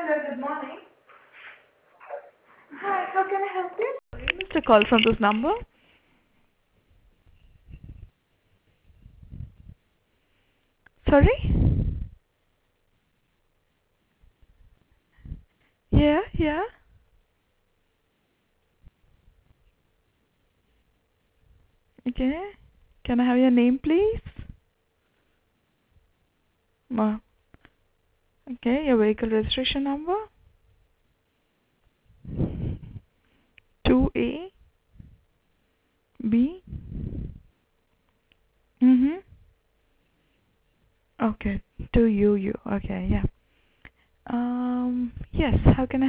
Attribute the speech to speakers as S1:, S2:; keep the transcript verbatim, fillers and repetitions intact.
S1: Hello, good morning. Hi, how can I help you? Mister call from this number. Sorry? Yeah, yeah. Okay. Can I have your name, please? Ma. Okay, your vehicle registration number? two A B. Mm-hmm. Okay, two U U. Okay, yeah. Um, yes, how can I